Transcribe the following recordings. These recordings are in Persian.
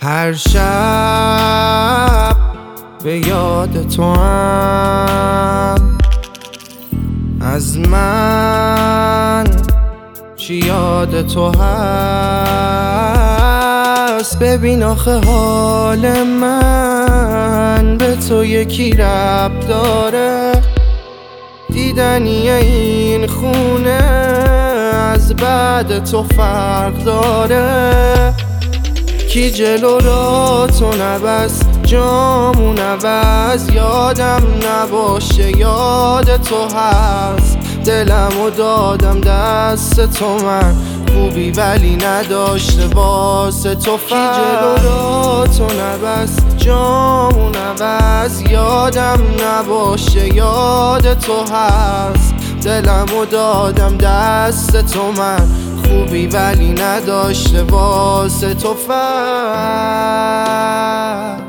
هر شب به یاد تو هم، از من چی یاد تو هست. ببین آخه حال من به تو یکی ربط داره، دیدنی این خونه از بعد تو فرق داره. کی جلو را تو نبست جامون عوض، یادم نباشه یاد تو هست. دلمو دادم دست تو، من خوبی ولی نداشته واسه تو فرق. کی جلو را تو نبست جامون عوض، یادم نباشه یاد تو هست. دلمو دادم دست تو، من خوبی ولی نداشته واسه تو فرق.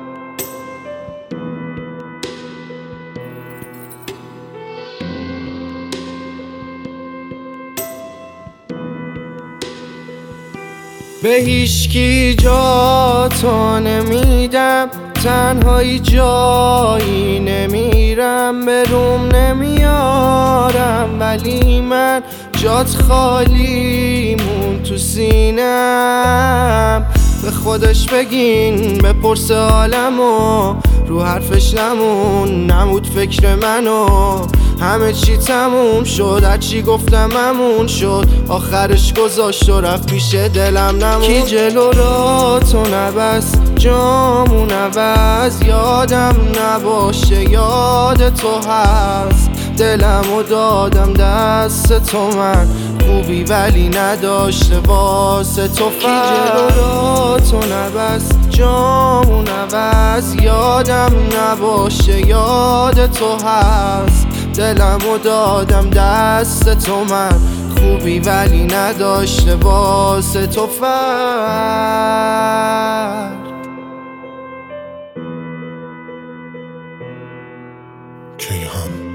به هیچکی جا تو نمیدم، تنهایی جایی نمیرم، به روم نمیارم، ولی من جات خالی مون تو سینم. به خودش بگین بپرسه عالمو، رو حرفش نمود فکر منو. همه چی تموم شد، هرچی گفتم همون شد، آخرش گذاشت و رفت پیش دلم نمون. کی جلو را تو نبست جامون عوض، یادم نباشه یاد تو هست. دلمو دادم دست تو، من خوبی ولی نداشته واسه تو فرق. کی جلو را تو نبست جامون عوض، یادم نباشه یاد تو هست. دلمو دادم دست تو، من خوبی ولی نداشته واسه تو فرق. کیهان